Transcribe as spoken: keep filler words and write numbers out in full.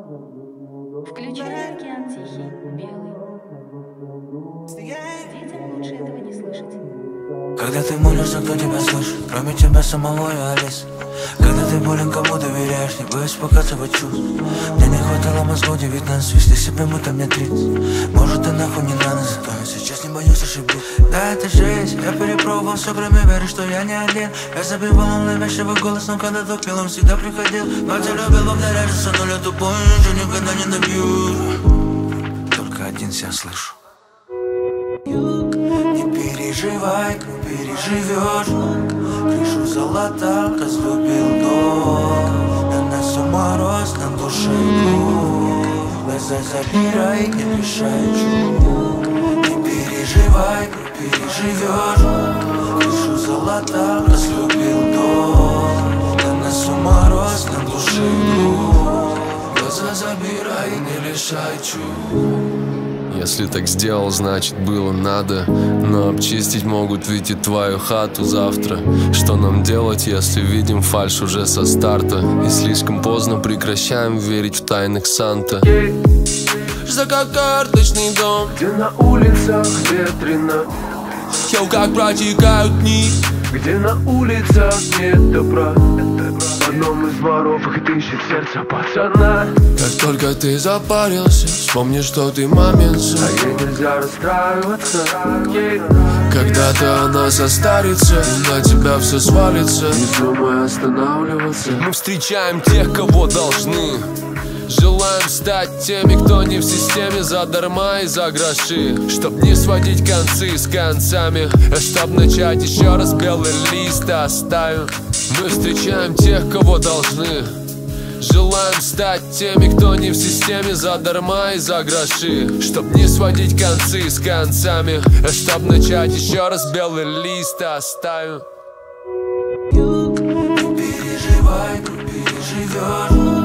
Включай океан тихий, белый. Детям лучше этого не слышать. Когда ты молишься, кто тебя слышит, кроме тебя самого и Алисы. Когда ты болен, кому доверяешь, не боюсь показывать чувств. Мне не хватало мозгов девятнадцать, вести себя будто мне тридцать. Может ты нахуй не надо, зато я сейчас не боюсь ошибиться. Да, это жизнь, я перепробовал все, кроме веры, что я не один. Я забивал он навязчивый голос, но когда тупил, он всегда приходил. Но тебя любил, повторяешься, но я тупой, ничего никогда не добью. Только один себя слышу. Не переживай, не переживешь. Крышу золота, разлюбил дождь. На носу мороз, на душе кровь. Глаза забирай, не мешай чуть. Не переживай, не переживешь. Крышу золота, разлюбил дождь. На носу мороз, на душе кровь. Глаза забирай, не лишай чуть. Если так сделал, значит было надо. Но обчистить могут ведь и твою хату завтра. Что нам делать, если видим фальшь уже со старта? И слишком поздно прекращаем верить в тайных Санта. Что как карточный дом, где на улицах ветрено, Йоу, как протекают дни, где на улицах нет добра. В одном из дворов их ищет сердце пацана. Как только ты запарился, вспомни, что ты мамин сын. А ей нельзя расстраиваться. Когда-то она состарится, и на тебя все свалится. Не думай останавливаться. Мы встречаем тех, кого должны. Желаем стать теми, кто не в системе задарма и за гроши. Чтоб не сводить концы с концами, а чтоб начать еще раз белый лист оставим. Мы встречаем тех, кого должны. Желаем стать теми, кто не в системе задарма и за гроши. Чтоб не сводить концы с концами, а чтоб начать еще раз белый лист оставим. Не переживай, не переживешь.